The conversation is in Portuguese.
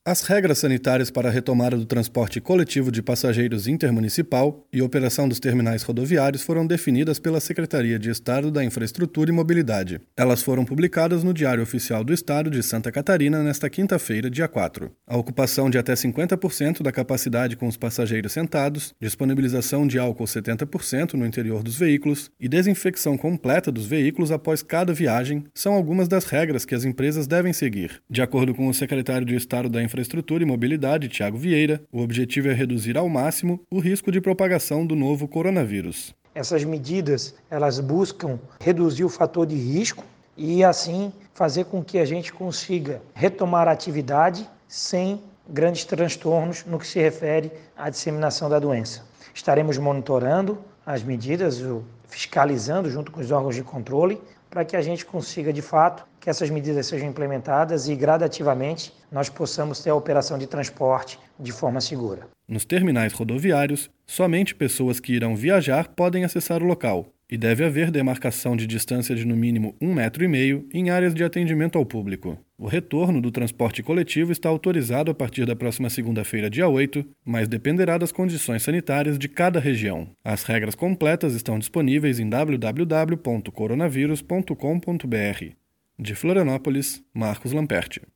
As regras sanitárias para a retomada do transporte coletivo de passageiros intermunicipal e operação dos terminais rodoviários foram definidas pela Secretaria de Estado da Infraestrutura e Mobilidade. Elas foram publicadas no Diário Oficial do Estado de Santa Catarina nesta quinta-feira, dia 4. A ocupação de até 50% da capacidade com os passageiros sentados, disponibilização de álcool 70% no interior dos veículos e desinfecção completa dos veículos após cada viagem são algumas das regras que as empresas devem seguir. De acordo com o secretário de Estado da Infraestrutura e Mobilidade, Thiago Vieira, o objetivo é reduzir ao máximo o risco de propagação do novo coronavírus. Essas medidas, elas buscam reduzir o fator de risco e, assim, fazer com que a gente consiga retomar a atividade sem grandes transtornos no que se refere à disseminação da doença. Estaremos monitorando as medidas, fiscalizando junto com os órgãos de controle, para que a gente consiga, de fato, que essas medidas sejam implementadas e, gradativamente, nós possamos ter a operação de transporte de forma segura. Nos terminais rodoviários, somente pessoas que irão viajar podem acessar o local, e deve haver demarcação de distância de no mínimo 1,5 metro em áreas de atendimento ao público. O retorno do transporte coletivo está autorizado a partir da próxima segunda-feira, dia 8, mas dependerá das condições sanitárias de cada região. As regras completas estão disponíveis em www.coronavírus.com.br. De Florianópolis, Marcos Lamperti.